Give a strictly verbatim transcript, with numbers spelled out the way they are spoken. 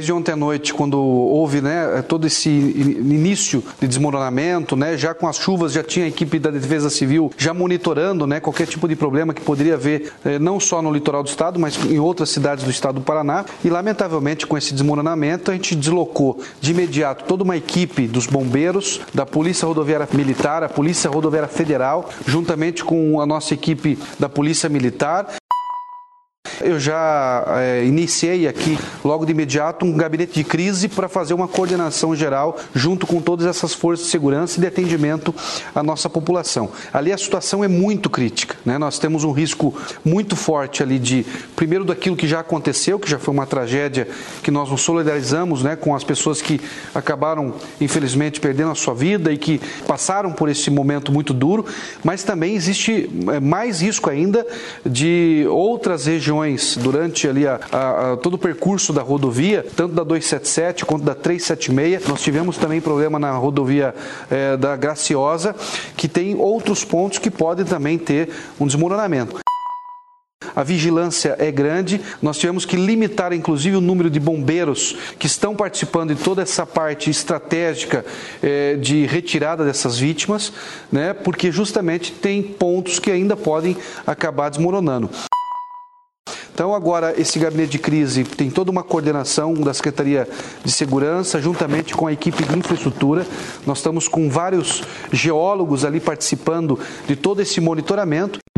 desde ontem à noite, quando houve, né, todo esse início de desmoronamento, né, já com as chuvas, já tinha a equipe da Defesa Civil já monitorando, né, qualquer tipo de problema que poderia haver, eh, não só no litoral do estado, mas em outras cidades do estado do Paraná. E, lamentavelmente, com esse desmoronamento, a gente deslocou de imediato toda uma equipe dos bombeiros, da Polícia Rodoviária Militar, a Polícia Rodoviária Federal, juntamente com a nossa equipe da Polícia Militar. Eu já é, iniciei aqui, logo de imediato, um gabinete de crise para fazer uma coordenação geral junto com todas essas forças de segurança e de atendimento à nossa população. Ali a situação é muito crítica, né? Nós temos um risco muito forte ali de, primeiro, daquilo que já aconteceu, que já foi uma tragédia, que nós nos solidarizamos, né, com as pessoas que acabaram, infelizmente, perdendo a sua vida e que passaram por esse momento muito duro, mas também existe mais risco ainda de outras regiões durante ali a, a, a, todo o percurso da rodovia, tanto da duzentos e setenta e sete quanto da trezentos e setenta e seis. Nós tivemos também problema na rodovia é, da Graciosa, que tem outros pontos que podem também ter um desmoronamento. A vigilância é grande, nós tivemos que limitar inclusive o número de bombeiros que estão participando de toda essa parte estratégica eh, de retirada dessas vítimas, né, porque justamente tem pontos que ainda podem acabar desmoronando. Então agora esse gabinete de crise tem toda uma coordenação da Secretaria de Segurança, juntamente com a equipe de infraestrutura. Nós estamos com vários geólogos ali participando de todo esse monitoramento.